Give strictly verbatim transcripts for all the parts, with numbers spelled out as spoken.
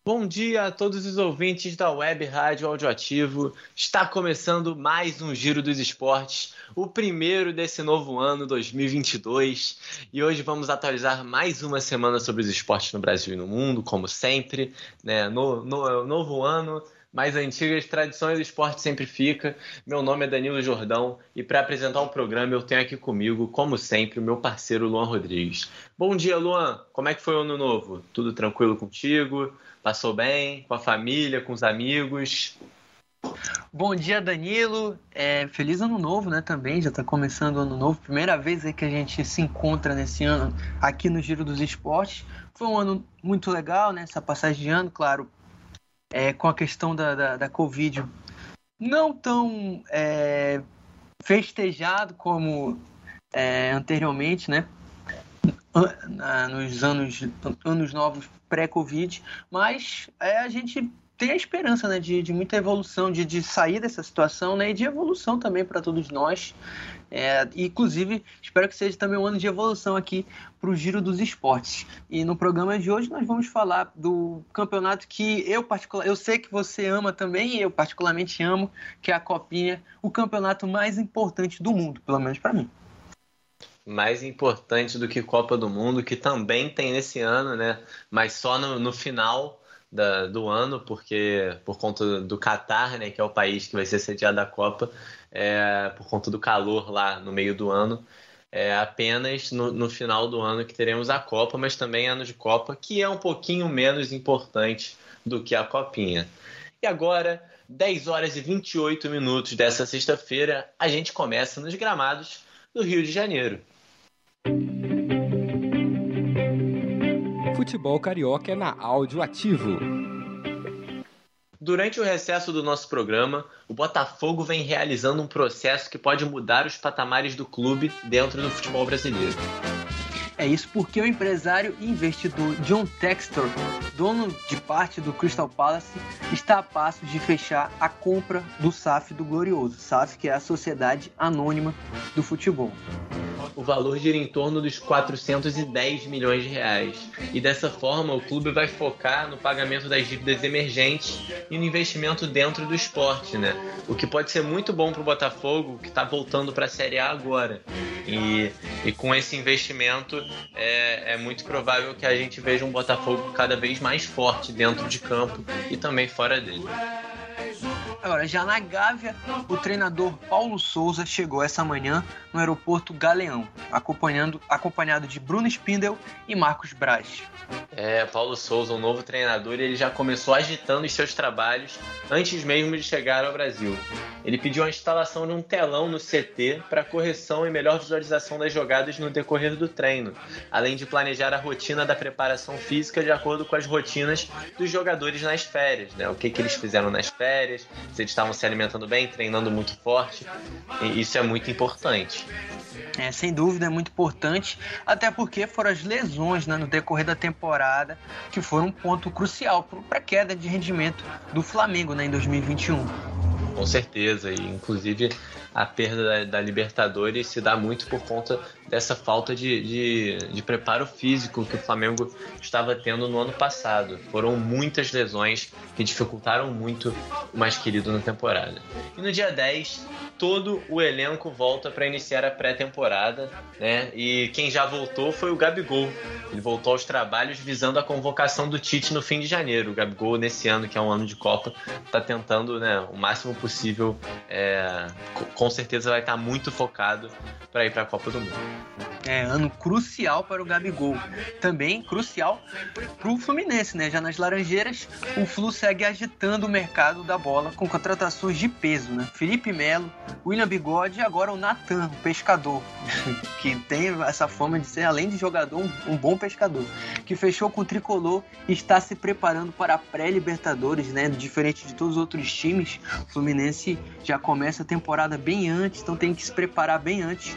Bom dia a todos os ouvintes da Web Rádio Audioativo. Está começando mais um Giro dos Esportes, o primeiro desse novo ano dois mil e vinte e dois. E hoje vamos atualizar mais uma semana sobre os esportes no Brasil e no mundo, como sempre, né? No, no novo ano, mais antigas tradições do esporte sempre fica. Meu nome é Danilo Jordão e para apresentar o programa eu tenho aqui comigo, como sempre, o meu parceiro Luan Rodrigues. Bom dia, Luan. Como é que foi o ano novo? Tudo tranquilo contigo? Passou bem? Com a família, com os amigos? Bom dia, Danilo. É, feliz ano novo, né? Também já está começando o ano novo. Primeira vez aí que a gente se encontra nesse ano aqui no Giro dos Esportes. Foi um ano muito legal, né? Essa passagem de ano, claro, é, com a questão da, da, da Covid, não tão é, festejado como é, anteriormente, né? Nos anos, anos novos pré-Covid, mas é, a gente tem a esperança, né, de, de muita evolução, de, de sair dessa situação, né, e de evolução também para todos nós. É, inclusive, espero que seja também um ano de evolução aqui para o Giro dos Esportes. E no programa de hoje nós vamos falar do campeonato que eu, particular, eu sei que você ama também, e eu particularmente amo, que é a Copinha, o campeonato mais importante do mundo, pelo menos para mim. Mais importante do que Copa do Mundo, que também tem nesse ano, né? Mas só no, no final da, do ano, porque por conta do Catar, né? Que é o país que vai ser sediado da Copa, é, por conta do calor lá no meio do ano, é apenas no, no final do ano que teremos a Copa, mas também ano de Copa, que é um pouquinho menos importante do que a Copinha. E agora, dez horas e vinte e oito minutos dessa sexta-feira, a gente começa nos gramados do Rio de Janeiro. Futebol carioca é na Audioativo. Durante o recesso do nosso programa, o Botafogo vem realizando um processo que pode mudar os patamares do clube dentro do futebol brasileiro. É isso porque o empresário e investidor John Textor, dono de parte do Crystal Palace, está a passos de fechar a compra do S A F do Glorioso. S A F, que é a Sociedade Anônima do Futebol. O valor gira em torno dos quatrocentos e dez milhões de reais. E dessa forma, o clube vai focar no pagamento das dívidas emergentes e no investimento dentro do esporte, né? O que pode ser muito bom para o Botafogo, que está voltando para a Série A agora. E, e com esse investimento, é, é muito provável que a gente veja um Botafogo cada vez mais forte dentro de campo e também fora dele. Agora, já na Gávea, o treinador Paulo Souza chegou essa manhã no aeroporto Galeão, acompanhando, acompanhado de Bruno Spindel e Marcos Braz. É, Paulo Souza, um novo treinador, e ele já começou agitando os seus trabalhos antes mesmo de chegar ao Brasil. Ele pediu a instalação de um telão no C T para correção e melhor visualização das jogadas no decorrer do treino, além de planejar a rotina da preparação física de acordo com as rotinas dos jogadores nas férias, né? O que, que eles fizeram nas férias, se eles estavam se alimentando bem, treinando muito forte, e isso é muito importante. É, sem dúvida, é muito importante, até porque foram as lesões, né, no decorrer da temporada que foram um ponto crucial para a queda de rendimento do Flamengo, né, em dois mil e vinte e um. Com certeza, e inclusive a perda da, da Libertadores se dá muito por conta dessa falta de, de, de preparo físico que o Flamengo estava tendo no ano passado. Foram muitas lesões que dificultaram muito o mais querido na temporada. E no dia dez, todo o elenco volta para iniciar a pré-temporada, né? E quem já voltou foi o Gabigol. Ele voltou aos trabalhos visando a convocação do Tite no fim de janeiro. O Gabigol, nesse ano, que é um ano de Copa, está tentando, né, o máximo possível, é, com certeza vai estar muito focado para ir para a Copa do Mundo. É, ano crucial para o Gabigol. Também crucial para o Fluminense, né? Já nas Laranjeiras, o Flu segue agitando o mercado da bola com contratações de peso, né? Felipe Melo, William Bigode e agora o Natan, o pescador, que tem essa fama de ser, além de jogador, um, um bom pescador, que fechou com o Tricolor e está se preparando para a pré-Libertadores, né? Diferente de todos os outros times, o Fluminense já começa a temporada bem antes, então tem que se preparar bem antes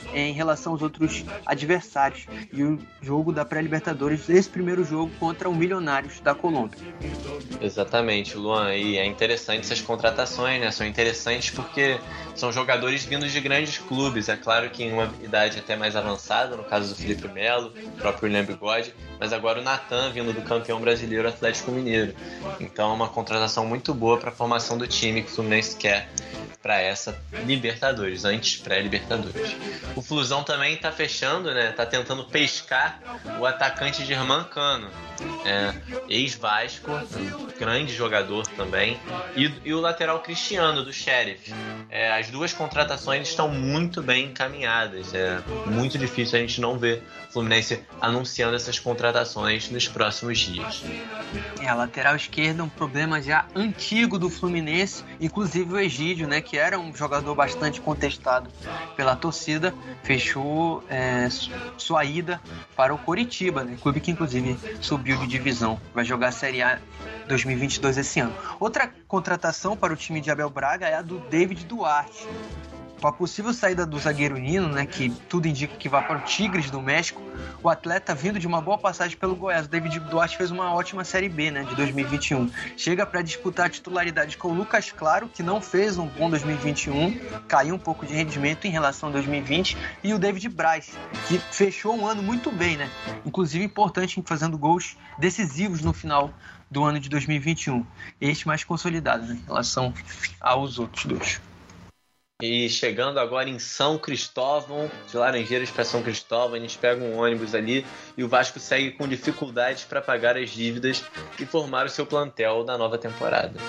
em relação aos outros adversários. E o jogo da pré-Libertadores, esse primeiro jogo contra o Milionários da Colômbia. Exatamente, Luan. E é interessante essas contratações, né? São interessantes porque são jogadores vindos de grandes clubes. É claro que em uma idade até mais avançada, no caso do Felipe Melo, o próprio William Bigode, mas agora o Natan vindo do campeão brasileiro Atlético Mineiro. Então é uma contratação muito boa para a formação do time que o Fluminense quer para essa Libertadores, antes pré-Libertadores. O Flusão também está fechando, né? Tá tentando pescar o atacante Germán Cano, é, ex-Vasco, um grande jogador também, e, e o lateral Cristiano, do Sheriff. É, as duas contratações estão muito bem encaminhadas. É muito difícil a gente não ver o Fluminense anunciando essas contratações nos próximos dias. É, a lateral esquerda é um problema já antigo do Fluminense, inclusive o Egídio, né, que era um jogador bastante contestado pela torcida, fechou é, sua ida para o Coritiba, né, clube que inclusive subiu de divisão, vai jogar a Série A dois mil e vinte e dois esse ano. Outra contratação para o time de Abel Braga é a do David Duarte. Com a possível saída do zagueiro Nino, né, que tudo indica que vai para o Tigres do México, o atleta vindo de uma boa passagem pelo Goiás, o David Duarte fez uma ótima Série B, né, de dois mil e vinte e um. Chega para disputar a titularidade com o Lucas Claro, que não fez um bom dois mil e vinte e um, caiu um pouco de rendimento em relação a dois mil e vinte, e o David Braz, que fechou um ano muito bem, né, inclusive importante, fazendo gols decisivos no final do ano de dois mil e vinte e um. Este mais consolidado, né, em relação aos outros dois. E chegando agora em São Cristóvão, de Laranjeiras para São Cristóvão, a gente pega um ônibus ali e o Vasco segue com dificuldades para pagar as dívidas e formar o seu plantel da nova temporada.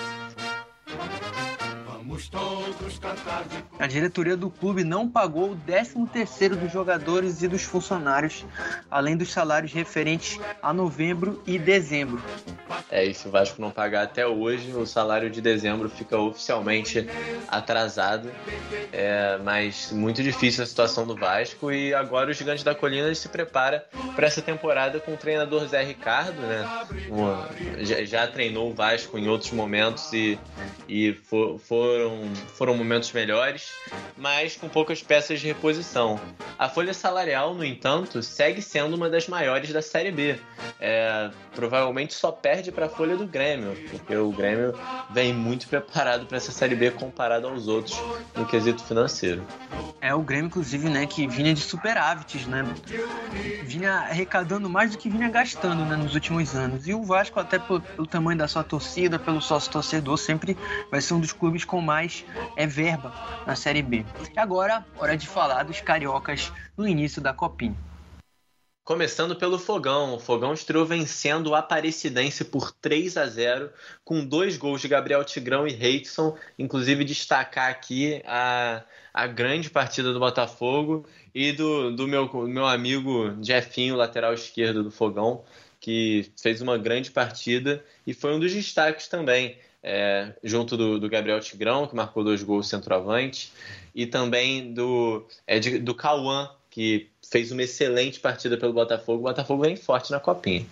A diretoria do clube não pagou o décimo terceiro dos jogadores e dos funcionários, além dos salários referentes a novembro e dezembro. É, e se o Vasco não pagar até hoje, o salário de dezembro fica oficialmente atrasado. É, mas muito difícil a situação do Vasco, e agora o Gigante da Colina se prepara para essa temporada com o treinador Zé Ricardo, né? Uma, já, já treinou o Vasco em outros momentos e, e for, foram, foram momentos melhores, mas com poucas peças de reposição. A folha salarial, no entanto, segue sendo uma das maiores da Série B. É, provavelmente só perde para a folha do Grêmio, porque o Grêmio vem muito preparado para essa Série B comparado aos outros no quesito financeiro. É, o Grêmio, inclusive, né, que vinha de superávites, né? Vinha arrecadando mais do que vinha gastando, né, nos últimos anos. E o Vasco, até pelo, pelo tamanho da sua torcida, pelo sócio-torcedor, sempre vai ser um dos clubes com mais é, verba na Série B. E agora, hora de falar dos cariocas no início da Copinha. Começando pelo Fogão. O Fogão estreou vencendo o Aparecidense por três a zero, com dois gols de Gabriel Tigrão e Reidson. Inclusive destacar aqui a, a grande partida do Botafogo e do, do meu, meu amigo Jefinho, lateral esquerdo do Fogão, que fez uma grande partida e foi um dos destaques também, é, junto do, do Gabriel Tigrão, que marcou dois gols centroavante, e também do, é, de, do Cauã, que fez uma excelente partida pelo Botafogo. O Botafogo vem forte na Copinha.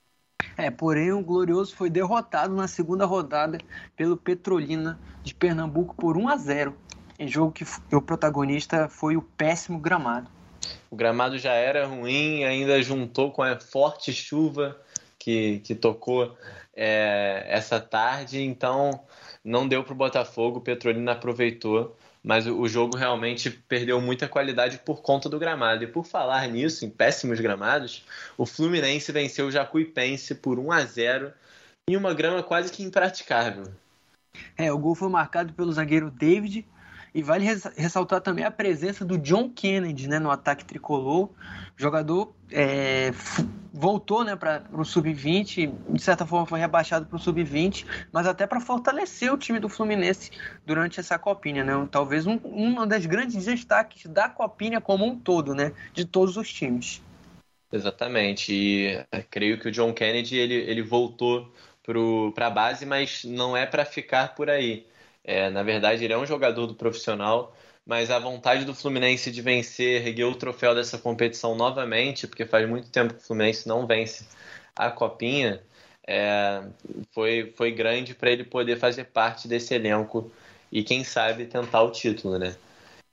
É, porém o Glorioso foi derrotado na segunda rodada pelo Petrolina de Pernambuco por um a zero, em jogo que o protagonista foi o péssimo gramado. O gramado já era ruim, ainda juntou com a forte chuva que, que tocou é, essa tarde, então não deu para o Botafogo. O Petrolina aproveitou, mas o jogo realmente perdeu muita qualidade por conta do gramado. E por falar nisso, em péssimos gramados, o Fluminense venceu o Jacuipense por um a zero em uma grama quase que impraticável. É, o gol foi marcado pelo zagueiro David, e vale ressaltar também a presença do John Kennedy, né, no ataque tricolor. O jogador é, voltou, né, para o sub vinte, de certa forma foi rebaixado para o sub vinte, mas até para fortalecer o time do Fluminense durante essa Copinha, né? Talvez um, um das grandes destaques da Copinha como um todo, né, de todos os times. Exatamente, e creio que o John Kennedy ele, ele voltou para a base, mas não é para ficar por aí. É, na verdade, ele é um jogador do profissional, mas a vontade do Fluminense de vencer, erguer o troféu dessa competição novamente, porque faz muito tempo que o Fluminense não vence a Copinha, é, foi, foi grande para ele poder fazer parte desse elenco e, quem sabe, tentar o título, né?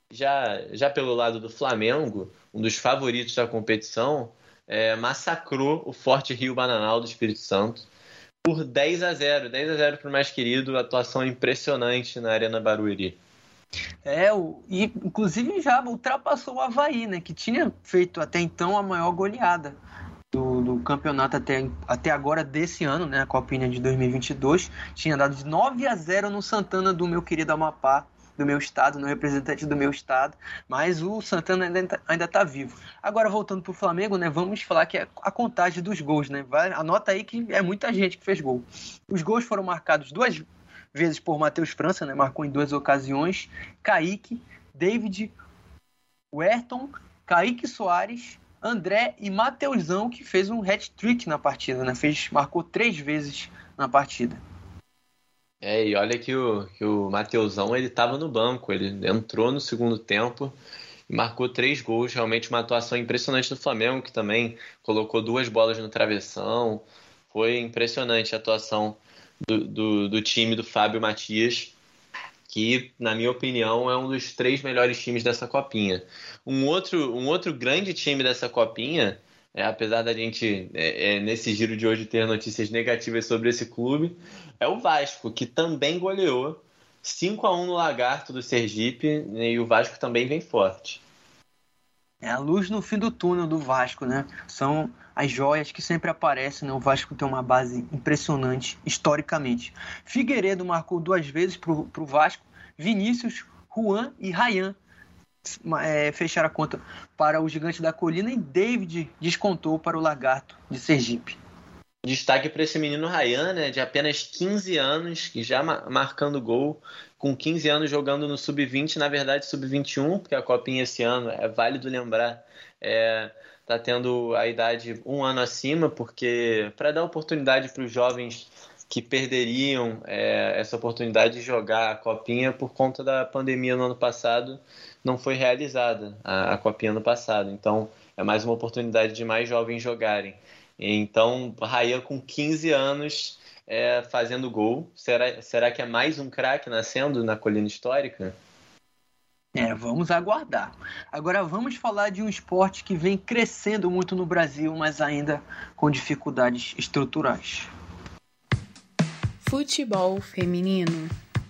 Já, já pelo lado do Flamengo, um dos favoritos da competição, é, massacrou o Forte Rio Bananal do Espírito Santo por dez a zero. dez a zero para o mais querido, atuação impressionante na Arena Barueri. É, o, e inclusive já ultrapassou o Avaí, né, que tinha feito até então a maior goleada do, do campeonato até, até agora desse ano, né, a Copinha de dois mil e vinte e dois. Tinha dado de nove a zero no Santana do meu querido Amapá, do meu estado, no representante do meu estado, mas o Santana ainda, ainda tá vivo. Agora, voltando pro Flamengo, né, vamos falar que é a contagem dos gols, né, vai, anota aí que é muita gente que fez gol. Os gols foram marcados duas vezes por Matheus França, né, marcou em duas ocasiões, Kaique, David, Werton, Kaique Soares, André e Mateusão, que fez um hat-trick na partida, né, fez, marcou três vezes na partida. É, e olha que o, que o Mateusão, ele estava no banco, ele entrou no segundo tempo e marcou três gols, realmente uma atuação impressionante do Flamengo, que também colocou duas bolas no travessão. Foi impressionante a atuação do, do, do time do Fábio Matias, que, na minha opinião, é um dos três melhores times dessa Copinha. Um outro, um outro grande time dessa Copinha, é, apesar da gente, é, é, nesse giro de hoje, ter notícias negativas sobre esse clube, é o Vasco, que também goleou cinco a um no Lagarto do Sergipe, né, e o Vasco também vem forte. É a luz no fim do túnel do Vasco, né? São as joias que sempre aparecem, né? O Vasco tem uma base impressionante, historicamente. Figueiredo marcou duas vezes para o Vasco, Vinícius, Juan e Ryan é, fecharam a conta para o Gigante da Colina e David descontou para o Lagarto de Sergipe. Destaque para esse menino Ryan, né, de apenas quinze anos, que já marcando gol, com quinze anos jogando no sub vinte, na verdade sub vinte e um, porque a Copinha esse ano, é válido lembrar, é, tá tendo a idade um ano acima, porque para dar oportunidade para os jovens que perderiam é, essa oportunidade de jogar a Copinha por conta da pandemia no ano passado, não foi realizada a, a Copinha no passado. Então é mais uma oportunidade de mais jovens jogarem. Então, Ryan com quinze anos é, fazendo gol. Será, será que é mais um craque nascendo na Colina Histórica? É, vamos aguardar. Agora vamos falar de um esporte que vem crescendo muito no Brasil, mas ainda com dificuldades estruturais. Futebol feminino.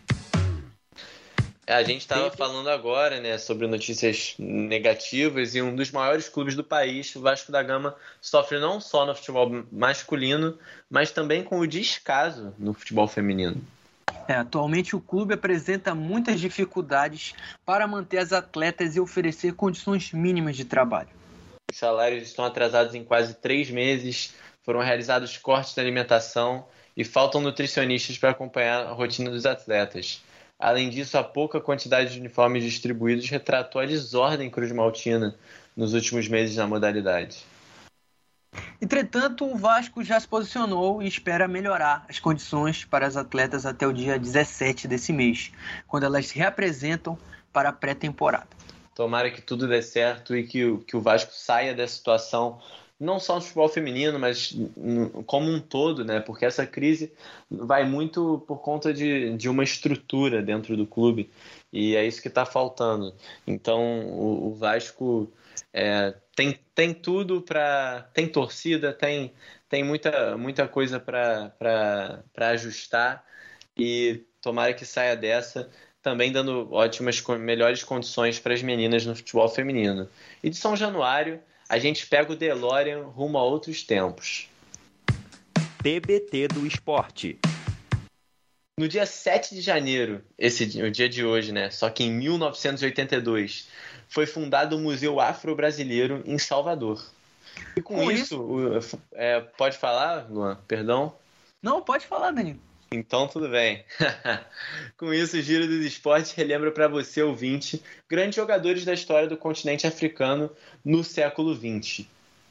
A gente estava falando agora, né, sobre notícias negativas, e um dos maiores clubes do país, o Vasco da Gama, sofre não só no futebol masculino, mas também com o descaso no futebol feminino. É, atualmente o clube apresenta muitas dificuldades para manter as atletas e oferecer condições mínimas de trabalho. Os salários estão atrasados em quase três meses, foram realizados cortes na alimentação e faltam nutricionistas para acompanhar a rotina dos atletas. Além disso, a pouca quantidade de uniformes distribuídos retratou a desordem cruzmaltina nos últimos meses na modalidade. Entretanto, o Vasco já se posicionou e espera melhorar as condições para as atletas até o dia dezessete desse mês, quando elas se reapresentam para a pré-temporada. Tomara que tudo dê certo e que, que o Vasco saia dessa situação, não só no futebol feminino, mas como um todo, né? Porque essa crise vai muito por conta de, de uma estrutura dentro do clube, e é isso que está faltando. Então, o, o Vasco é, tem, tem tudo para... Tem torcida, tem, tem muita, muita coisa para ajustar, e tomara que saia dessa, também dando ótimas, melhores condições para as meninas no futebol feminino. E de São Januário, a gente pega o DeLorean rumo a outros tempos. T B T do esporte. No dia sete de janeiro, esse o dia de hoje, né? Só que em mil novecentos e oitenta e dois, foi fundado o Museu Afro-Brasileiro em Salvador. E com, com isso, isso... O, é, pode falar, Luan? Perdão? Não, pode falar, Danilo. Então, tudo bem. Com isso, o Giro dos Esportes relembra para você, ouvinte, grandes jogadores da história do continente africano no século vinte.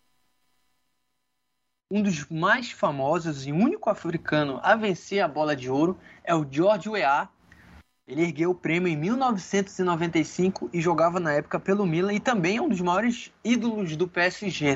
Um dos mais famosos e único africano a vencer a bola de ouro é o George Weah. Ele ergueu o prêmio em mil novecentos e noventa e cinco e jogava na época pelo Milan e também é um dos maiores ídolos do P S G.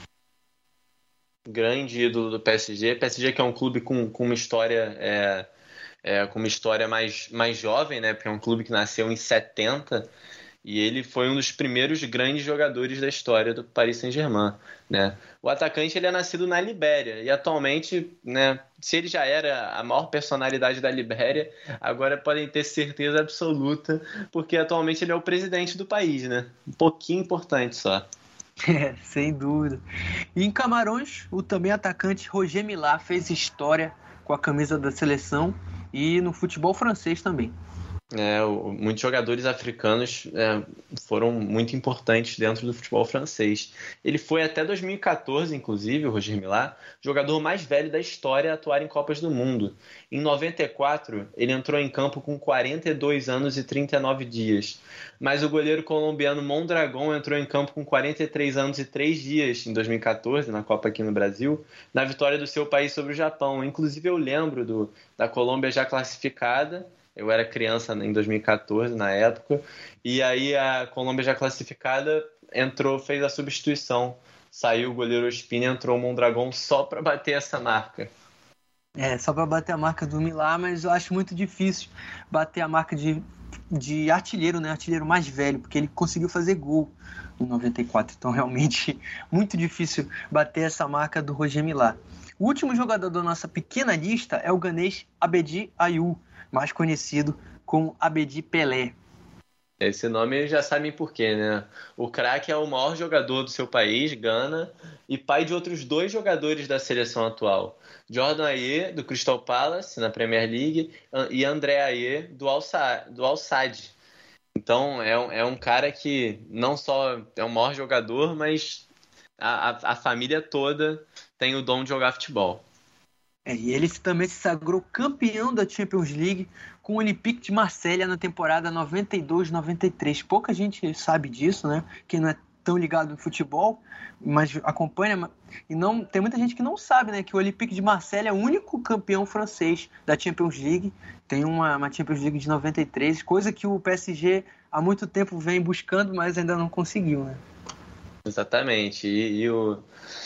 Grande ídolo do P S G. P S G que é um clube com, com uma história é, é, com uma história mais, mais jovem, né? Porque é um clube que nasceu em setenta E ele foi um dos primeiros grandes jogadores da história do Paris Saint-Germain, né? O atacante ele é nascido na Libéria e atualmente, né, se ele já era a maior personalidade da Libéria, agora podem ter certeza absoluta, porque atualmente ele é o presidente do país, né? Um pouquinho importante só. É, sem dúvida. E em Camarões, o também atacante Roger Milá fez história com a camisa da seleção e no futebol francês também. É, o- muitos jogadores africanos é, foram muito importantes dentro do futebol francês. Ele foi até dois mil e quatorze, inclusive, o Roger Milá, jogador mais velho da história a atuar em Copas do Mundo. Em noventa e quatro, ele entrou em campo com quarenta e dois anos e trinta e nove dias. Mas o goleiro colombiano Mondragón entrou em campo com quarenta e três anos e três dias em dois mil e quatorze, na Copa aqui no Brasil, na vitória do seu país sobre o Japão. Inclusive, eu lembro do, da Colômbia já classificada. Eu era criança em dois mil e quatorze, na época, e aí a Colômbia já classificada entrou, fez a substituição. Saiu o goleiro Ospina e entrou o Mondragón só para bater essa marca. É, só para bater a marca do Milá, mas eu acho muito difícil bater a marca de, de artilheiro, né? Artilheiro mais velho, porque ele conseguiu fazer gol em noventa e quatro. Então, realmente, muito difícil bater essa marca do Roger Milá. O último jogador da nossa pequena lista é o ganês Abedi Ayew, mais conhecido como Abedi Pelé. Esse nome eles já sabem por quê, né? O craque é o maior jogador do seu país, Gana, e pai de outros dois jogadores da seleção atual. Jordan Ayew, do Crystal Palace, na Premier League, e André Ayew, do Al Sa- do Al Sadd. Então, é um, é um cara que não só é o maior jogador, mas a, a, a família toda tem o dom de jogar futebol. É, e ele também se sagrou campeão da Champions League com o Olympique de Marselha na temporada noventa e dois noventa e três. Pouca gente sabe disso, né? Quem não é tão ligado no futebol, mas acompanha. E não, tem muita gente que não sabe, né? Que o Olympique de Marselha é o único campeão francês da Champions League. Tem uma, uma Champions League de noventa e três, coisa que o P S G há muito tempo vem buscando, mas ainda não conseguiu, né? Exatamente. E, e o,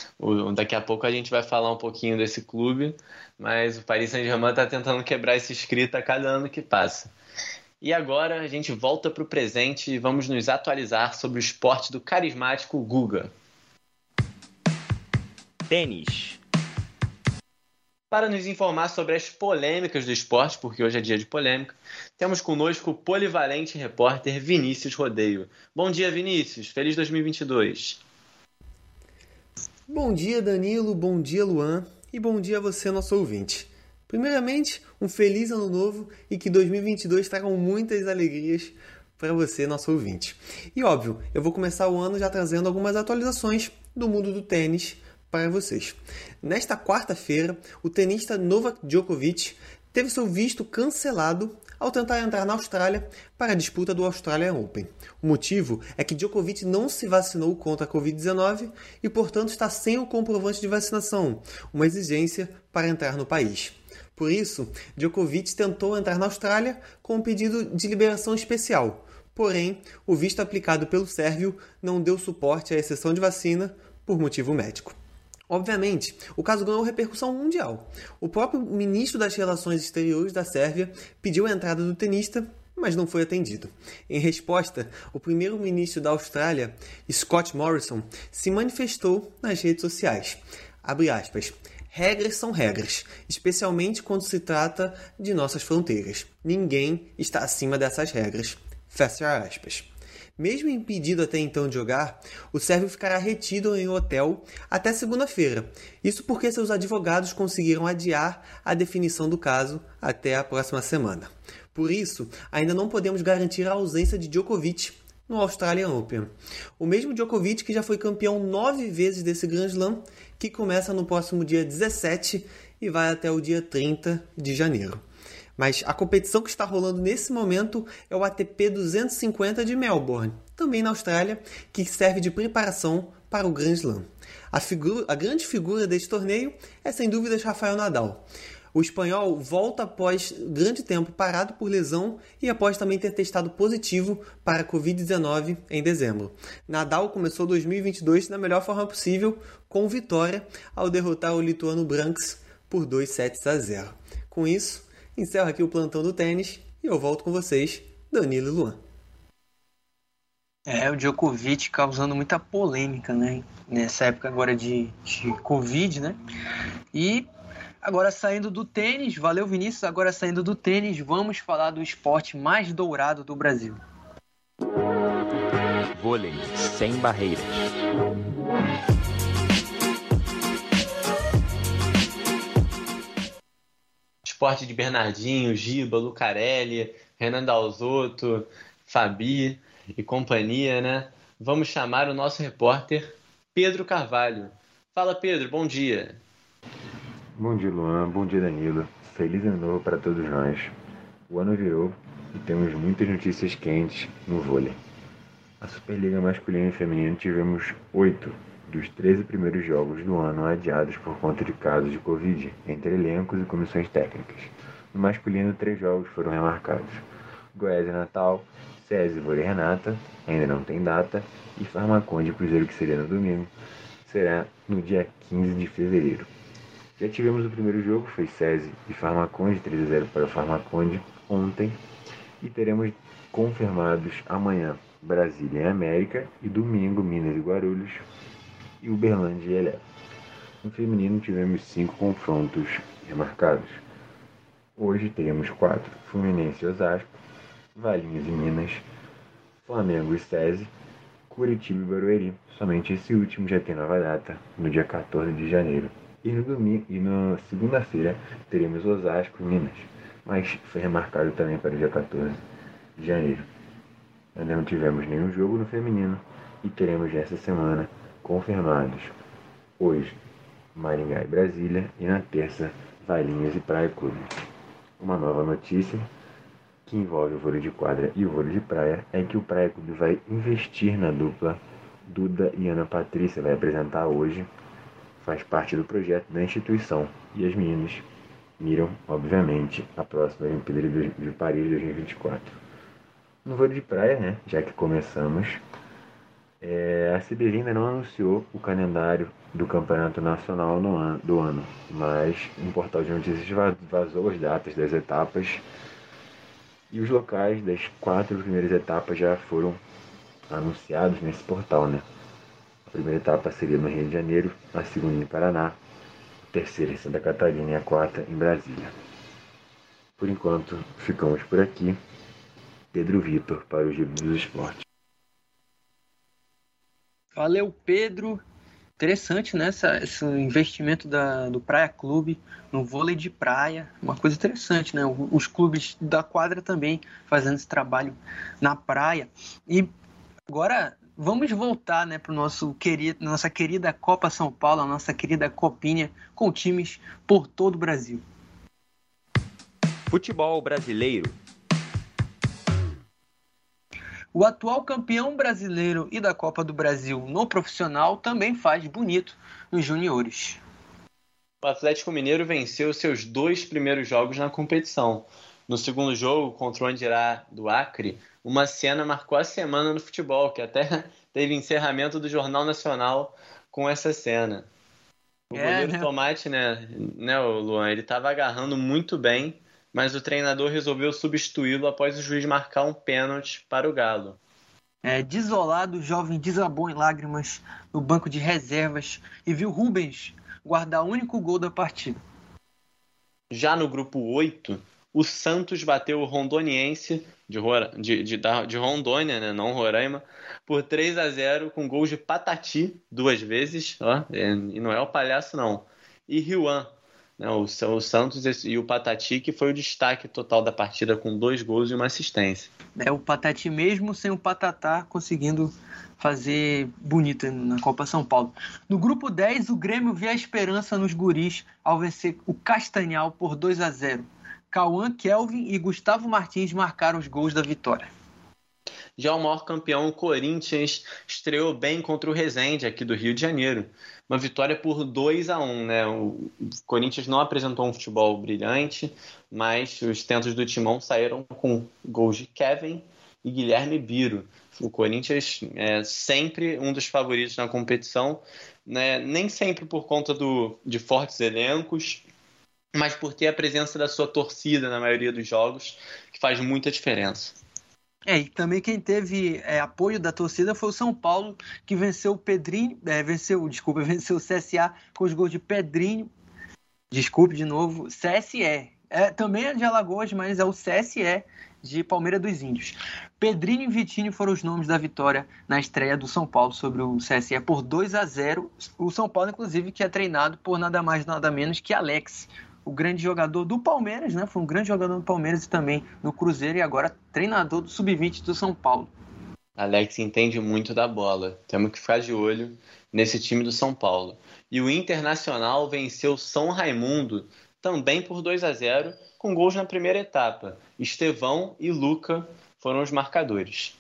o- daqui a pouco a gente vai falar um pouquinho desse clube, mas o Paris Saint-Germain está tentando quebrar esse escrito a cada ano que passa. E agora a gente volta para o presente e vamos nos atualizar sobre o esporte do carismático Guga. Tênis. Para nos informar sobre as polêmicas do esporte, porque hoje é dia de polêmica, temos conosco o polivalente repórter Vinícius Rodeio. Bom dia, Vinícius. Feliz dois mil e vinte e dois. Bom dia, Danilo, bom dia, Luan, e bom dia a você, nosso ouvinte. Primeiramente, um feliz ano novo e que dois mil e vinte e dois tragam muitas alegrias para você, nosso ouvinte. E óbvio, eu vou começar o ano já trazendo algumas atualizações do mundo do tênis para vocês. Nesta quarta-feira, o tenista Novak Djokovic teve seu visto cancelado ao tentar entrar na Austrália para a disputa do Australian Open. O motivo é que Djokovic não se vacinou contra a covid dezenove e, portanto, está sem o comprovante de vacinação, uma exigência para entrar no país. Por isso, Djokovic tentou entrar na Austrália com um pedido de liberação especial. Porém, o visto aplicado pelo sérvio não deu suporte à exceção de vacina por motivo médico. Obviamente, o caso ganhou repercussão mundial. O próprio ministro das Relações Exteriores da Sérvia pediu a entrada do tenista, mas não foi atendido. Em resposta, o primeiro-ministro da Austrália, Scott Morrison, se manifestou nas redes sociais. Abre aspas. Regras são regras, especialmente quando se trata de nossas fronteiras. Ninguém está acima dessas regras. Fecha aspas. Mesmo impedido até então de jogar, o sérvio ficará retido em um hotel até segunda-feira. Isso porque seus advogados conseguiram adiar a definição do caso até a próxima semana. Por isso, ainda não podemos garantir a ausência de Djokovic no Australian Open. O mesmo Djokovic que já foi campeão nove vezes desse Grand Slam, que começa no próximo dia dezessete e vai até o dia trinta de janeiro. Mas a competição que está rolando nesse momento é o A T P duzentos e cinquenta de Melbourne, também na Austrália, que serve de preparação para o Grand Slam. A, figura, a grande figura deste torneio é, sem dúvidas, Rafael Nadal. O espanhol volta após grande tempo parado por lesão e após também ter testado positivo para a covid dezenove em dezembro. Nadal começou dois mil e vinte e dois da melhor forma possível, com vitória ao derrotar o lituano Branks por dois sets a zero. Com isso, encerro aqui o plantão do tênis e eu volto com vocês, Danilo e Luan. É, o Djokovic causando muita polêmica, né? Nessa época agora de, de Covid, né? E agora saindo do tênis, valeu Vinícius, agora saindo do tênis, vamos falar do esporte mais dourado do Brasil. Vôlei sem barreiras. Esporte de Bernardinho, Giba, Lucarelli, Renan Dalzotto, Fabi e companhia, né? Vamos chamar o nosso repórter Pedro Carvalho. Fala, Pedro, bom dia. Bom dia, Luan. Bom dia, Danilo. Feliz ano novo para todos nós. O ano virou e temos muitas notícias quentes no vôlei. A Superliga Masculina e Feminina tivemos oito dos treze primeiros jogos do ano adiados por conta de casos de Covid entre elencos e comissões técnicas. No masculino, três jogos foram remarcados. Goiás e Natal, SESI e Vôlei Renata, ainda não tem data, e Farmaconde e Cruzeiro, que seria no domingo, será no dia quinze de fevereiro. Já tivemos o primeiro jogo, foi SESI e Farmaconde, três a zero para o Farmaconde ontem, e teremos confirmados amanhã Brasília e América, e domingo Minas e Guarulhos, e Uberlândia e Eleva. No feminino tivemos cinco confrontos remarcados. Hoje teremos quatro, Fluminense e Osasco, Valinhos e Minas, Flamengo e SESI, Curitiba e Barueri. Somente esse último já tem nova data, no dia quatorze de janeiro. E no domingo e na segunda-feira teremos Osasco e Minas, mas foi remarcado também para o dia quatorze de janeiro. Ainda não tivemos nenhum jogo no feminino e teremos essa semana confirmados hoje Maringá e Brasília e na terça Valinhos e Praia Clube. Uma nova notícia que envolve o vôlei de quadra e o vôlei de praia é que o Praia Clube vai investir na dupla Duda e Ana Patrícia, vai apresentar hoje, faz parte do projeto da instituição, e as meninas miram, obviamente, a próxima Olimpíada de Paris dois mil e vinte e quatro. No vôlei de praia, né, já que começamos, é, a C B V ainda não anunciou o calendário do Campeonato Nacional no ano, do ano, mas um portal de notícias vazou as datas das etapas e os locais das quatro primeiras etapas já foram anunciados nesse portal, né? A primeira etapa seria no Rio de Janeiro, a segunda em Paraná, a terceira em Santa Catarina e a quarta em Brasília. Por enquanto, ficamos por aqui. Pedro Vitor para o Giro dos Esportes. Valeu, Pedro. Interessante, né? Essa, esse investimento da, do Praia Clube no vôlei de praia. Uma coisa interessante, né? Os clubes da quadra também fazendo esse trabalho na praia. E agora vamos voltar, né, para nosso querido, nossa querida Copa São Paulo, a nossa querida Copinha, com times por todo o Brasil. Futebol brasileiro. O atual campeão brasileiro e da Copa do Brasil no profissional também faz bonito nos juniores. O Atlético Mineiro venceu seus dois primeiros jogos na competição. No segundo jogo, contra o Andirá do Acre, uma cena marcou a semana no futebol, que até teve encerramento do Jornal Nacional com essa cena. O é, goleiro né? Tomate, né, né, o Luan, ele estava agarrando muito bem, mas o treinador resolveu substituí-lo após o juiz marcar um pênalti para o Galo. É, desolado, o jovem desabou em lágrimas no banco de reservas e viu Rubens guardar o único gol da partida. Já no grupo oito, o Santos bateu o Rondoniense de, de, de, de Rondônia, né, não Roraima, por três a zero com gols de Patati duas vezes, ó, e não é o palhaço não, e Riuan. O, o Santos e o Patati, que foi o destaque total da partida com dois gols e uma assistência. É, o Patati mesmo sem o Patatá conseguindo fazer bonito na Copa São Paulo. No grupo dez, o Grêmio viu a esperança nos guris ao vencer o Castanhal por dois a zero. Cauã, Kelvin e Gustavo Martins marcaram os gols da vitória. Já o maior campeão, o Corinthians, estreou bem contra o Resende, aqui do Rio de Janeiro. Uma vitória por dois a um, né? O Corinthians não apresentou um futebol brilhante, mas os tentos do Timão saíram com gols de Kevin e Guilherme Biro. O Corinthians é sempre um dos favoritos na competição, né? Nem sempre por conta do, de fortes elencos, mas por ter a presença da sua torcida na maioria dos jogos, que faz muita diferença. É, e também quem teve é, apoio da torcida foi o São Paulo, que venceu o Pedrinho, é, venceu, desculpa, venceu o C S A com os gols de Pedrinho, desculpe de novo, C S E. É, também é de Alagoas, mas é o C S E de Palmeiras dos Índios. Pedrinho e Vitinho foram os nomes da vitória na estreia do São Paulo sobre o C S E por dois a zero. O São Paulo, inclusive, que é treinado por nada mais nada menos que Alex, o grande jogador do Palmeiras, né? Foi um grande jogador do Palmeiras e também no Cruzeiro e agora treinador do sub vinte do São Paulo. Alex entende muito da bola. Temos que ficar de olho nesse time do São Paulo. E o Internacional venceu São Raimundo também por dois a zero, com gols na primeira etapa. Estevão e Luca foram os marcadores.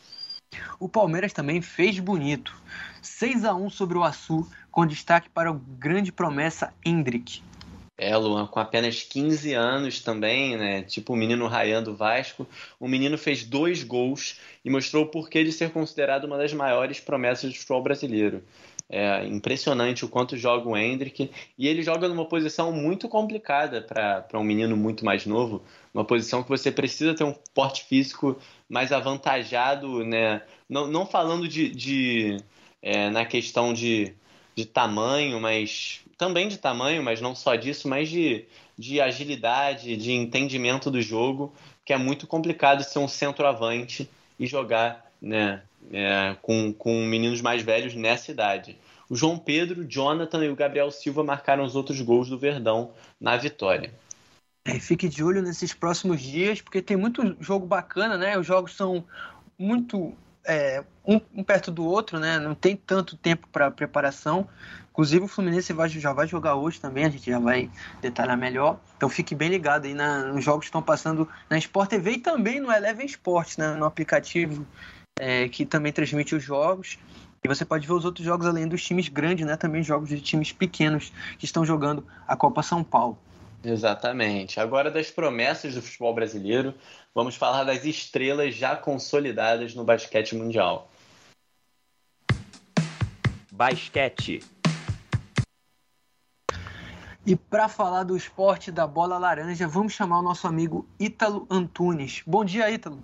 O Palmeiras também fez bonito. seis a um sobre o Açu, com destaque para o grande promessa Hendrick. É, Luan, com apenas quinze anos também, né? Tipo o menino Ryan do Vasco, o menino fez dois gols e mostrou o porquê de ser considerado uma das maiores promessas do futebol brasileiro. É impressionante o quanto joga o Hendrick, e ele joga numa posição muito complicada para um menino muito mais novo, uma posição que você precisa ter um porte físico mais avantajado, né? Não, não falando de, de é, na questão de, de tamanho, mas também de tamanho, mas não só disso, mas de, de agilidade, de entendimento do jogo, que é muito complicado ser um centroavante e jogar, né, é, com, com meninos mais velhos nessa idade. O João Pedro, Jonathan e o Gabriel Silva marcaram os outros gols do Verdão na vitória. É, fique de olho nesses próximos dias, porque tem muito jogo bacana, né? Os jogos são muito é, um, um perto do outro, né? Não tem tanto tempo para preparação. Inclusive o Fluminense vai, já vai jogar hoje também, a gente já vai detalhar melhor. Então fique bem ligado aí na, nos jogos que estão passando na Sport T V e também no Eleven Sports, né? No aplicativo é, que também transmite os jogos. E você pode ver os outros jogos além dos times grandes, né? Também jogos de times pequenos que estão jogando a Copa São Paulo. Exatamente. Agora das promessas do futebol brasileiro, vamos falar das estrelas já consolidadas no basquete mundial. Basquete. E para falar do esporte da bola laranja, vamos chamar o nosso amigo Ítalo Antunes. Bom dia, Ítalo.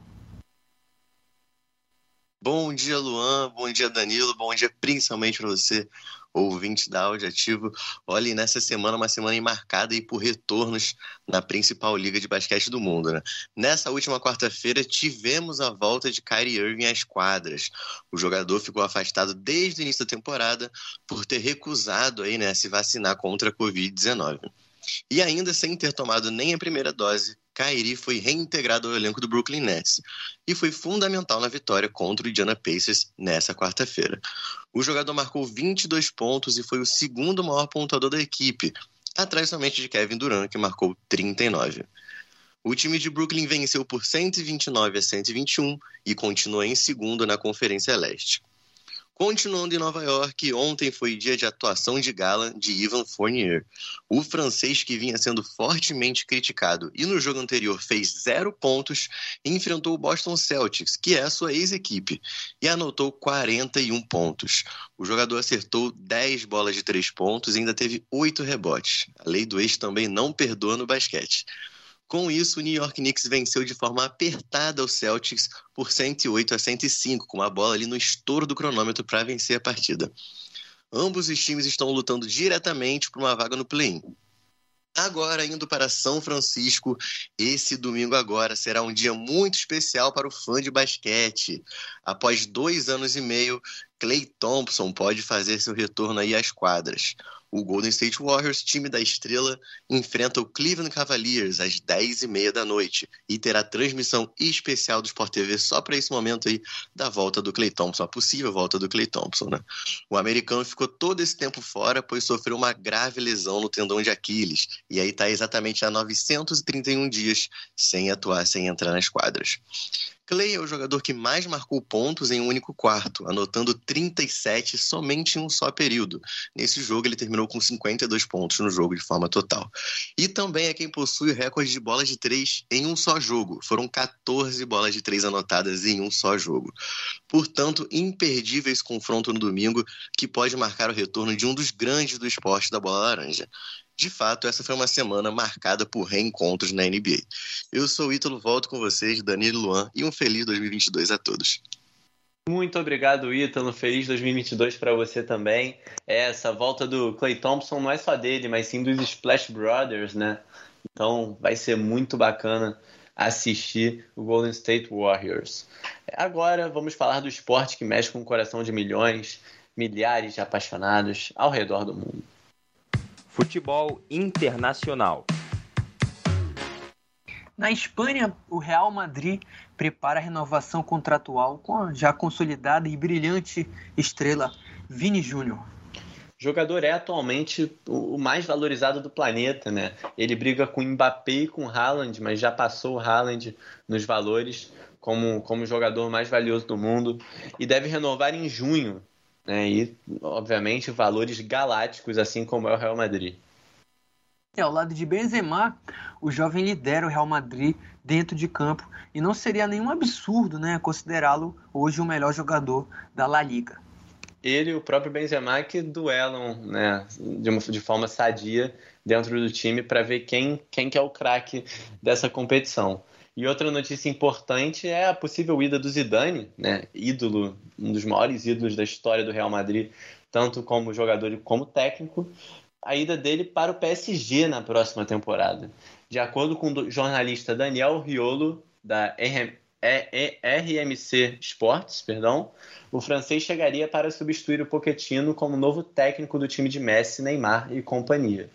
Bom dia, Luan. Bom dia, Danilo. Bom dia principalmente para você, ouvinte da Áudio Ativo. Olha, nessa semana, uma semana marcada aí por retornos na principal liga de basquete do mundo, né? Nessa última quarta-feira, tivemos a volta de Kyrie Irving às quadras. O jogador ficou afastado desde o início da temporada por ter recusado aí, né, se vacinar contra a covid dezenove. E ainda sem ter tomado nem a primeira dose, Kyrie foi reintegrado ao elenco do Brooklyn Nets e foi fundamental na vitória contra o Indiana Pacers nessa quarta-feira. O jogador marcou vinte e dois pontos e foi o segundo maior pontuador da equipe, atrás somente de Kevin Durant, que marcou trinta e nove. O time de Brooklyn venceu por cento e vinte e nove a cento e vinte e um e continua em segundo na Conferência Leste. Continuando em Nova York, ontem foi dia de atuação de gala de Evan Fournier. O francês, que vinha sendo fortemente criticado e no jogo anterior fez zero pontos, enfrentou o Boston Celtics, que é a sua ex-equipe, e anotou quarenta e um pontos. O jogador acertou dez bolas de três pontos e ainda teve oito rebotes. A lei do ex também não perdoa no basquete. Com isso, o New York Knicks venceu de forma apertada o Celtics por cento e oito a cento e cinco, com a bola ali no estouro do cronômetro para vencer a partida. Ambos os times estão lutando diretamente por uma vaga no play-in. Agora, indo para São Francisco, esse domingo agora será um dia muito especial para o fã de basquete. Após dois anos e meio, Klay Thompson pode fazer seu retorno aí às quadras. O Golden State Warriors, time da estrela, enfrenta o Cleveland Cavaliers às dez e meia da noite e terá transmissão especial do Sport T V só para esse momento aí da volta do Klay Thompson, a possível volta do Klay Thompson, né? O americano ficou todo esse tempo fora, pois sofreu uma grave lesão no tendão de Aquiles e aí está exatamente há novecentos e trinta e um dias sem atuar, sem entrar nas quadras. Klay é o jogador que mais marcou pontos em um único quarto, anotando trinta e sete somente em um só período. Nesse jogo ele terminou com cinquenta e dois pontos no jogo de forma total. E também é quem possui o recorde de bolas de três em um só jogo. Foram quatorze bolas de três anotadas em um só jogo. Portanto, imperdível esse confronto no domingo, que pode marcar o retorno de um dos grandes do esporte da bola laranja. De fato, essa foi uma semana marcada por reencontros na N B A. Eu sou o Ítalo, volto com vocês, Danilo e Luan, e um feliz dois mil e vinte e dois a todos. Muito obrigado, Ítalo. Feliz dois mil e vinte e dois para você também. Essa volta do Klay Thompson não é só dele, mas sim dos Splash Brothers, né? Então vai ser muito bacana assistir o Golden State Warriors. Agora vamos falar do esporte que mexe com o coração de milhões, milhares de apaixonados ao redor do mundo. Futebol internacional. Na Espanha, o Real Madrid prepara a renovação contratual com a já consolidada e brilhante estrela Vini Júnior. O jogador é atualmente o mais valorizado do planeta, né? Ele briga com Mbappé e com Haaland, mas já passou o Haaland nos valores como, como o jogador mais valioso do mundo e deve renovar em junho, né? E, obviamente, valores galácticos, assim como é o Real Madrid. É, ao lado de Benzema, o jovem lidera o Real Madrid dentro de campo e não seria nenhum absurdo, né, considerá-lo hoje o melhor jogador da La Liga. Ele e o próprio Benzema que duelam, né, de, uma, de forma sadia dentro do time para ver quem, quem que é o craque dessa competição. E outra notícia importante é a possível ida do Zidane, né, ídolo, um dos maiores ídolos da história do Real Madrid, tanto como jogador como técnico, a ida dele para o P S G na próxima temporada. De acordo com o jornalista Daniel Riolo, da R M C Sports, perdão, o francês chegaria para substituir o Pochettino como novo técnico do time de Messi, Neymar e companhia.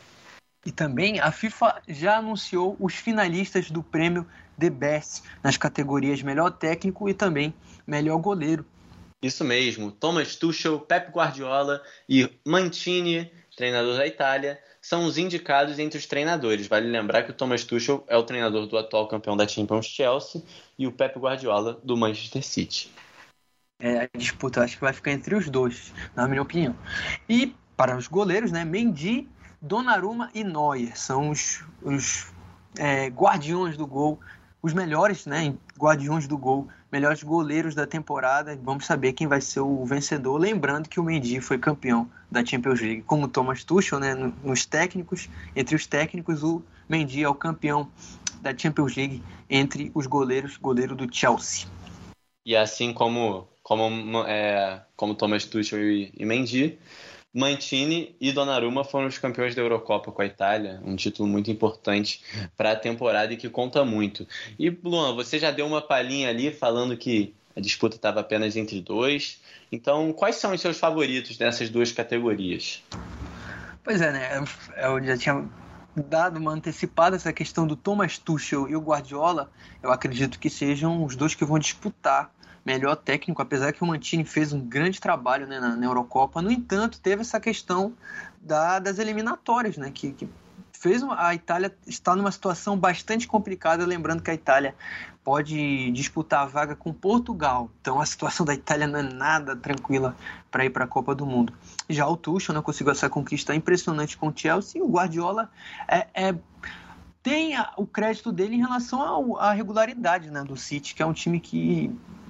E também a FIFA já anunciou os finalistas do prêmio The Best nas categorias melhor técnico e também melhor goleiro. Isso mesmo, Thomas Tuchel, Pep Guardiola e Mancini, treinador da Itália, são os indicados entre os treinadores. Vale lembrar que o Thomas Tuchel é o treinador do atual campeão da Champions, Chelsea, e o Pep Guardiola do Manchester City. É, a disputa acho que vai ficar entre os dois, na minha opinião. E para os goleiros, né, Mendy, Donnarumma e Neuer são os, os é, guardiões do gol, os melhores, né, guardiões do gol, melhores goleiros da temporada. Vamos saber quem vai ser o vencedor. Lembrando que o Mendy foi campeão da Champions League, como o Thomas Tuchel, né, nos técnicos. Entre os técnicos, o Mendy é o campeão da Champions League entre os goleiros, goleiro do Chelsea. E assim como como é, como Thomas Tuchel e, e Mendy, Mancini e Donnarumma foram os campeões da Eurocopa com a Itália, um título muito importante para a temporada e que conta muito. E, Luan, você já deu uma palhinha ali falando que a disputa estava apenas entre dois. Então, quais são os seus favoritos nessas duas categorias? Pois é, né? Eu já tinha dado uma antecipada essa questão do Thomas Tuchel e o Guardiola. Eu acredito que sejam os dois que vão disputar melhor técnico, apesar que o Mancini fez um grande trabalho, né, na, na Eurocopa. No entanto, teve essa questão da, das eliminatórias, né, que, que fez a Itália estar numa situação bastante complicada, lembrando que a Itália pode disputar a vaga com Portugal. Então a situação da Itália não é nada tranquila para ir para a Copa do Mundo. Já o Tuchel não conseguiu essa conquista impressionante com o Chelsea, e o Guardiola é... é tem a, o crédito dele em relação ao, à regularidade, né, do City, que é um time que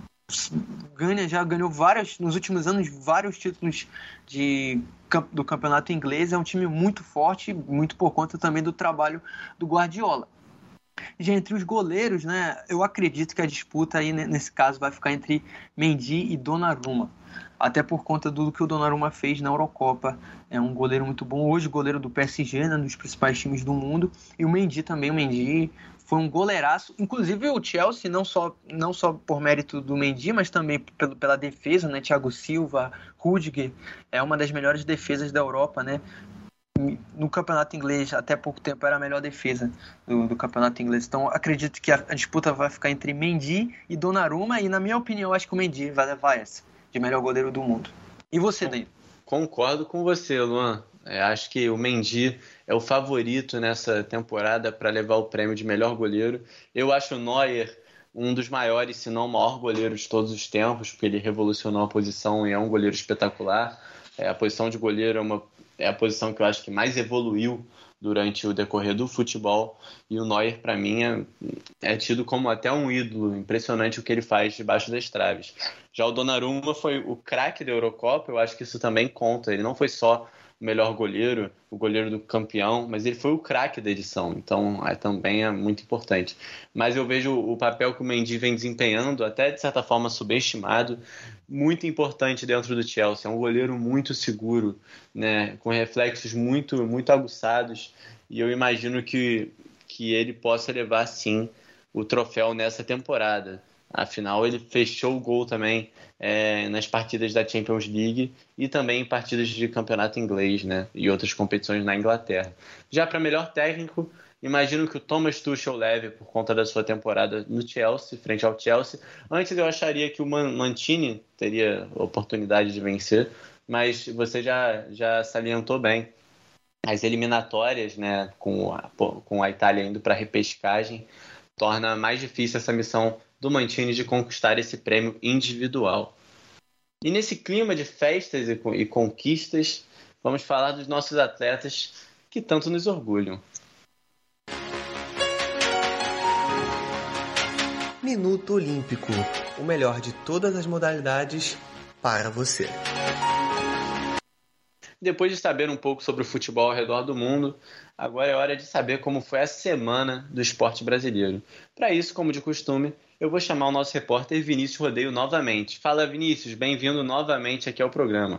ganha, já ganhou vários, nos últimos anos, vários títulos de, do campeonato inglês. É um time muito forte, muito por conta também do trabalho do Guardiola. Já entre os goleiros, né, eu acredito que a disputa aí, nesse caso, vai ficar entre Mendy e Donnarumma, até por conta do que o Donnarumma fez na Eurocopa. É um goleiro muito bom, hoje goleiro do P S G, né, um dos principais times do mundo, e o Mendy também, o Mendy foi um goleiraço. Inclusive o Chelsea, não só, não só por mérito do Mendy, mas também pelo, pela defesa, né? Thiago Silva, Rudiger, é uma das melhores defesas da Europa, né? No campeonato inglês, até pouco tempo, era a melhor defesa do, do campeonato inglês. Então acredito que a, a disputa vai ficar entre Mendy e Donnarumma, e na minha opinião, acho que o Mendy vai levar essa, de melhor goleiro do mundo. E você, Daí? Concordo com você, Luan. É, acho que o Mendy é o favorito nessa temporada para levar o prêmio de melhor goleiro. Eu acho o Neuer um dos maiores, se não o maior goleiro de todos os tempos, porque ele revolucionou a posição e é um goleiro espetacular. É, a posição de goleiro é, uma, é a posição que eu acho que mais evoluiu durante o decorrer do futebol, e o Neuer, para mim, é, é tido como até um ídolo. Impressionante o que ele faz debaixo das traves. Já o Donnarumma foi o craque da Eurocopa, eu acho que isso também conta. Ele não foi só melhor goleiro, o goleiro do campeão, mas ele foi o craque da edição, então é, também é muito importante. Mas eu vejo o papel que o Mendy vem desempenhando, até de certa forma subestimado, muito importante dentro do Chelsea. É um goleiro muito seguro, né, com reflexos muito, muito aguçados, e eu imagino que, que ele possa levar, sim, o troféu nessa temporada. Afinal, ele fechou o gol também é, nas partidas da Champions League e também em partidas de campeonato inglês, né, e outras competições na Inglaterra. Já para melhor técnico, imagino que o Thomas Tuchel leve por conta da sua temporada no Chelsea, frente ao Chelsea. Antes eu acharia que o Mancini teria oportunidade de vencer, mas você já, já salientou bem. As eliminatórias, né, com a, com a Itália indo para a repescagem, torna mais difícil essa missão do Mancini de conquistar esse prêmio individual. E nesse clima de festas e, e conquistas, vamos falar dos nossos atletas que tanto nos orgulham. Minuto Olímpico, o melhor de todas as modalidades para você. Depois de saber um pouco sobre o futebol ao redor do mundo, agora é hora de saber como foi a semana do esporte brasileiro. Para isso, como de costume, eu vou chamar o nosso repórter Vinícius Rodeio novamente. Fala, Vinícius, bem-vindo novamente aqui ao programa.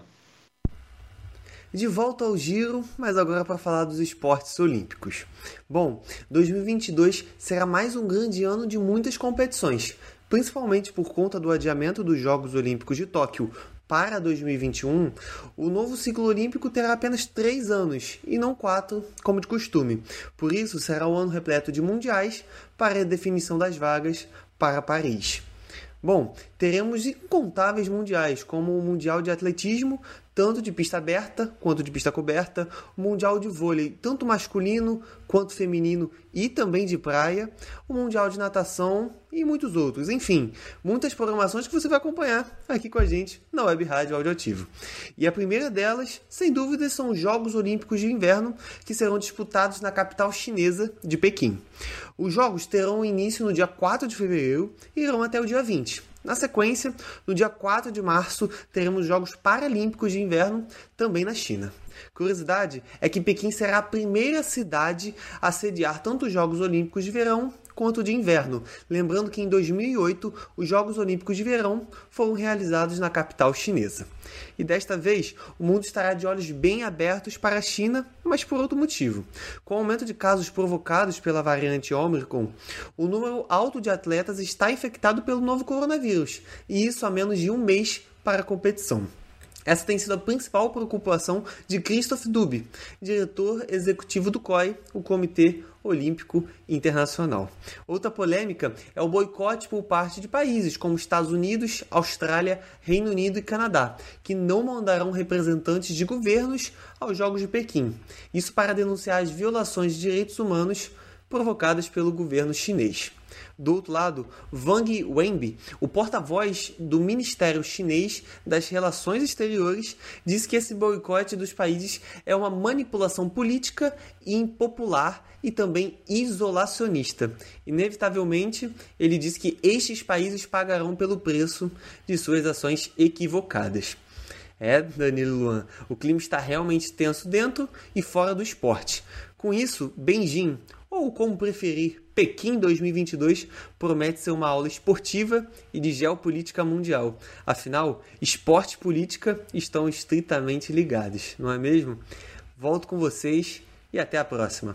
De volta ao giro, mas agora para falar dos esportes olímpicos. Bom, dois mil e vinte e dois será mais um grande ano de muitas competições, principalmente por conta do adiamento dos Jogos Olímpicos de Tóquio para dois mil e vinte e um. O novo ciclo olímpico terá apenas três anos e não quatro, como de costume. Por isso, será um ano repleto de mundiais para a definição das vagas para Paris. Bom, teremos incontáveis mundiais, como o Mundial de Atletismo, tanto de pista aberta quanto de pista coberta, o Mundial de Vôlei, tanto masculino quanto feminino e também de praia, o Mundial de Natação e muitos outros. Enfim, muitas programações que você vai acompanhar aqui com a gente na Web Rádio Audioativo. E a primeira delas, sem dúvida, são os Jogos Olímpicos de Inverno, que serão disputados na capital chinesa de Pequim. Os Jogos terão início no dia quatro de fevereiro e irão até o dia vinte. Na sequência, no dia quatro de março, teremos os Jogos Paralímpicos de Inverno, também na China. Curiosidade é que Pequim será a primeira cidade a sediar tanto os Jogos Olímpicos de Verão quanto de Inverno. Lembrando que em dois mil e oito, os Jogos Olímpicos de Verão foram realizados na capital chinesa. E desta vez, o mundo estará de olhos bem abertos para a China, mas por outro motivo. Com o aumento de casos provocados pela variante Omicron, o número alto de atletas está infectado pelo novo coronavírus, e isso há menos de um mês para a competição. Essa tem sido a principal preocupação de Christoph Dubé, diretor executivo do C O I, o Comitê Olímpico Internacional. Outra polêmica é o boicote por parte de países como Estados Unidos, Austrália, Reino Unido e Canadá, que não mandarão representantes de governos aos Jogos de Pequim. Isso para denunciar as violações de direitos humanos provocadas pelo governo chinês. Do outro lado, Wang Wenbi, o porta-voz do Ministério Chinês das Relações Exteriores, disse que esse boicote dos países é uma manipulação política e impopular e também isolacionista. Inevitavelmente, ele disse que estes países pagarão pelo preço de suas ações equivocadas. É, Danilo Luan, o clima está realmente tenso dentro e fora do esporte. Com isso, Beijing, ou como preferir, Pequim dois mil e vinte e dois, promete ser uma aula esportiva e de geopolítica mundial. Afinal, esporte e política estão estritamente ligados, não é mesmo? Volto com vocês e até a próxima.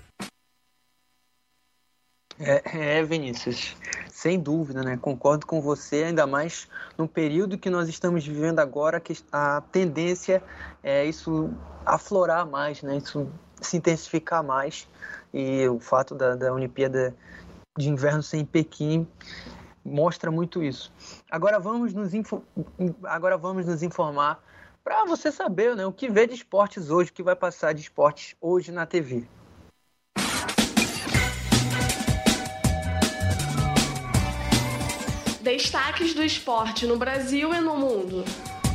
É, é, Vinícius, sem dúvida, né? Concordo com você, ainda mais no período que nós estamos vivendo agora, que a tendência é isso aflorar mais, né? Isso se intensificar mais. E o fato da, da Olimpíada de Inverno ser em Pequim mostra muito isso. Agora vamos nos, info... Agora vamos nos informar para você saber, né, o que vê de esportes hoje, o que vai passar de esportes hoje na T V. Destaques do esporte no Brasil e no mundo.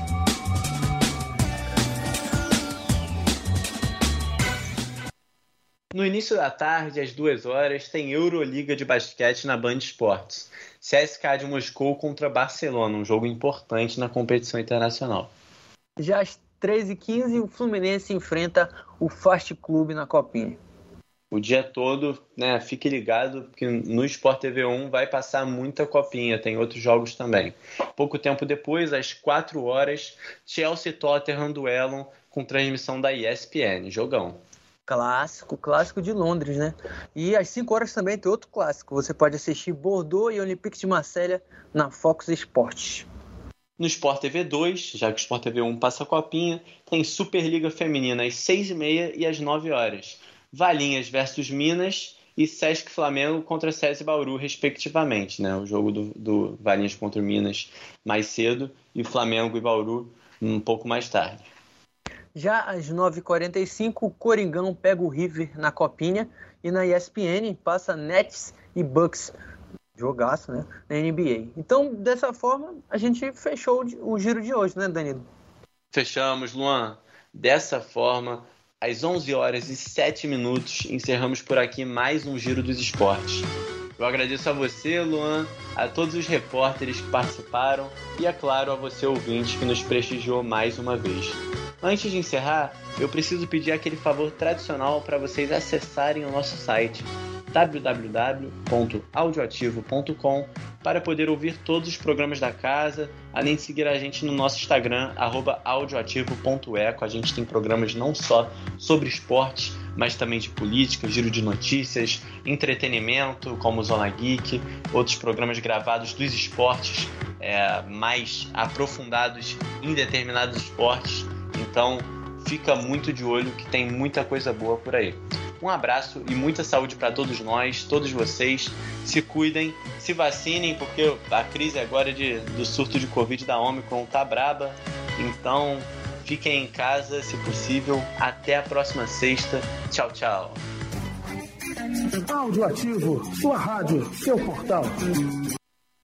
No início da tarde, às duas horas, tem Euroliga de basquete na Band Esportes. C S K A de Moscou contra Barcelona, um jogo importante na competição internacional. Já às três e quinze, o Fluminense enfrenta o Fast Club na Copinha. O dia todo, né, fique ligado, porque no Sport T V um vai passar muita copinha, tem outros jogos também. Pouco tempo depois, às quatro horas, Chelsea e Tottenham duelam com transmissão da E S P N, jogão. Clássico, clássico de Londres, né? E às cinco horas também tem outro clássico, você pode assistir Bordeaux e Olympique de Marselha na Fox Sports. No Sport T V dois, já que o Sport T V um passa a copinha, tem Superliga Feminina às seis e meia e às nove horas. Valinhas versus Minas e Sesc Flamengo contra S E S Bauru, respectivamente, né? O jogo do, do Valinhas contra Minas mais cedo e Flamengo e Bauru um pouco mais tarde. Já às nove e quarenta e cinco, o Coringão pega o River na Copinha e na E S P N passa Nets e Bucks, jogaço, né? Na N B A. Então, dessa forma, a gente fechou o giro de hoje, né, Danilo? Fechamos, Luan. Dessa forma, às onze horas e sete minutos, encerramos por aqui mais um Giro dos Esportes. Eu agradeço a você, Luan, a todos os repórteres que participaram e, é claro, a você, ouvinte, que nos prestigiou mais uma vez. Antes de encerrar, eu preciso pedir aquele favor tradicional para vocês acessarem o nosso site w w w ponto audioativo ponto com para poder ouvir todos os programas da casa, além de seguir a gente no nosso Instagram, arroba audioativo ponto eco. A gente tem programas não só sobre esportes, mas também de política, giro de notícias, entretenimento, como Zona Geek, outros programas gravados dos esportes é, mais aprofundados em determinados esportes. Então, fica muito de olho que tem muita coisa boa por aí. Um abraço e muita saúde para todos nós, todos vocês. Se cuidem, se vacinem, porque a crise agora de, do surto de Covid da Omicron tá braba. Então, fiquem em casa, se possível. Até a próxima sexta. Tchau, tchau. Audioativo, sua rádio, seu portal.